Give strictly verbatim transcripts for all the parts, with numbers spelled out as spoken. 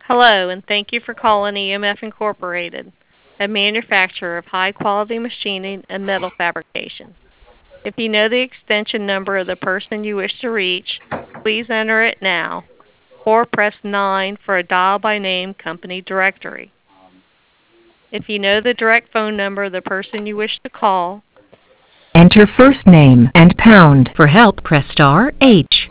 Hello, and thank you for calling E M F Incorporated, a manufacturer of high-quality machining and metal fabrication. If you know the extension number of the person you wish to reach, please enter it now, or press nine for a dial-by-name company directory. If you know the direct phone number of the person you wish to call, enter first name and pound. For help, press star H.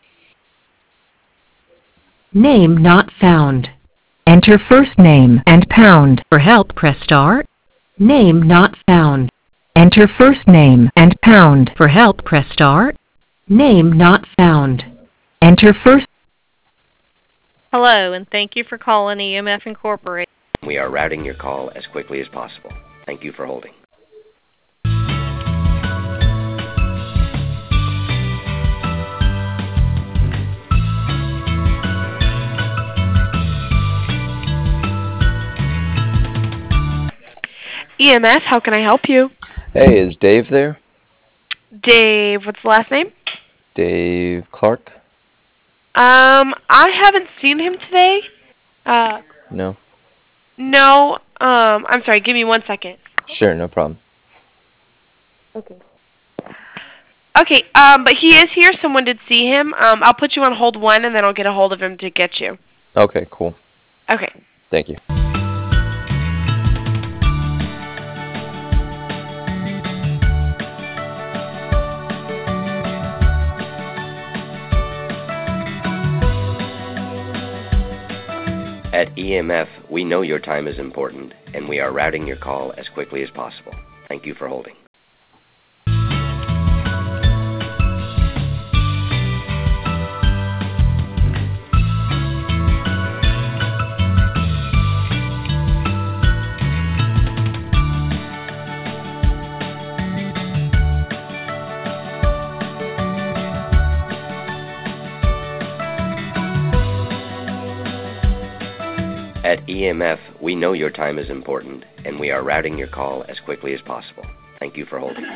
Name not found. Enter first name and pound. For help, press star. Name not found. Enter first name and pound. For help, press star. Name not found. Enter first. hello, and thank you for calling E M F Incorporated. We are routing your call as quickly as possible. Thank you for holding. E M S, how can I help you? Hey, is Dave there? Dave, what's the last name? Dave Clark? Um, I haven't seen him today. Uh, No? no, um, I'm sorry, give me one second. Sure, no problem. Okay. Okay, um, but he is here. Someone did see him. Um, I'll put you on hold one, and then I'll get a hold of him to get you. Okay, cool. Okay. Thank you. At E M F, we know your time is important, and we are routing your call as quickly as possible. Thank you for holding. At E M F, we know your time is important, and we are routing your call as quickly as possible. Thank you for holding.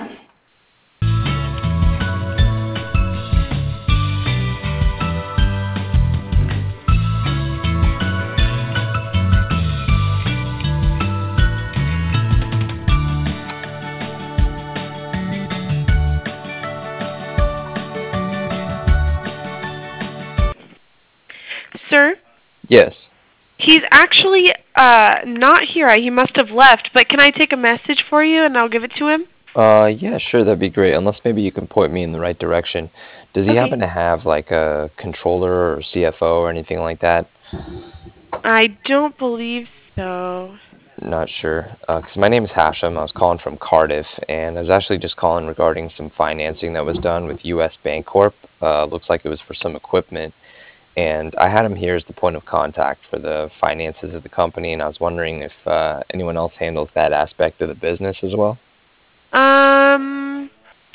Sir, Yes. he's actually uh not here. He must have left, but can I take a message for you, and I'll give it to him? Uh, yeah, sure, that'd be great. Unless maybe you can point me in the right direction. Does he Okay. happen to have, like, a controller or C F O or anything like that? I don't believe so. Not sure. Uh 'cause my name is Hashem. I was calling from Cardiff, and I was actually just calling regarding some financing that was done with U S Bancorp. Uh, looks like it was for some equipment. And I had him here as the point of contact for the finances of the company, and I was wondering if uh, anyone else handles that aspect of the business as well. Um,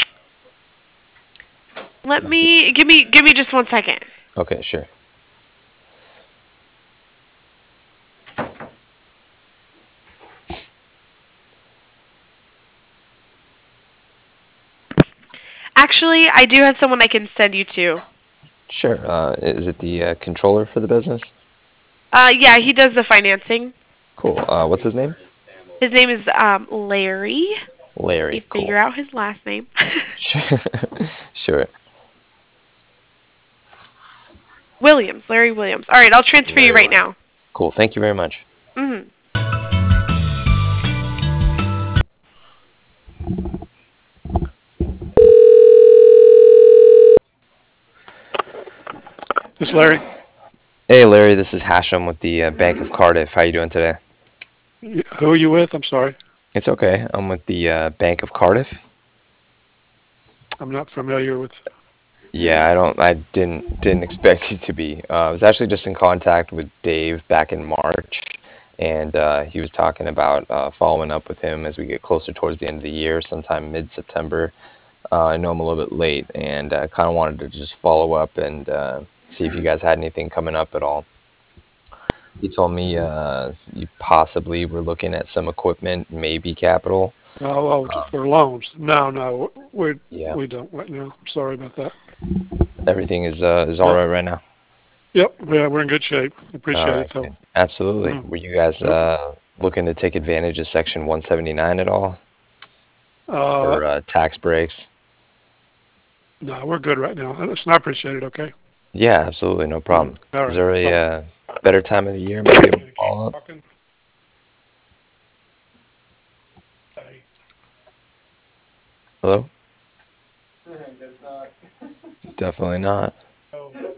let me give me give me just one second. Okay, sure. Actually, I do have someone I can send you to. Sure. Uh, is it the uh, controller for the business? Uh, yeah, he does the financing. Cool. Uh, what's his name? His name is um Larry. Larry. You Cool. figure out his last name. Sure. Sure. Williams, Larry Williams. All right, I'll transfer you Larry right now. Cool. Thank you very much. Mhm. This is Larry. Hey, Larry. This is Hashem with the uh, Bank of Cardiff. How you doing today? Who are you with? I'm sorry. It's okay. I'm with the uh, Bank of Cardiff. I'm not familiar with. Yeah, I don't. I didn't didn't expect you to be. Uh, I was actually just in contact with Dave back in March, and uh, he was talking about uh, following up with him as we get closer towards the end of the year, sometime mid-September. Uh, I know I'm a little bit late, and I uh, kind of wanted to just follow up and uh, see if you guys had anything coming up at all. He told me uh, you possibly were looking at some equipment, maybe capital. Oh, oh, for loans. No, no, we Yeah. we don't right now. Sorry about that. Everything is uh, is all right right now. Yep, yeah, we're in good shape. Appreciate All it, right, though. good. Absolutely. Mm. Were you guys Yep. uh, looking to take advantage of Section one seventy-nine at all Uh, for uh, tax breaks? no, we're good right now. Listen, I appreciate it, okay? Yeah, absolutely, no Mm. problem. All Is right. there a Bye. uh, better time of the year maybe to Keep follow up? talking. Okay. Hello? Definitely not. So,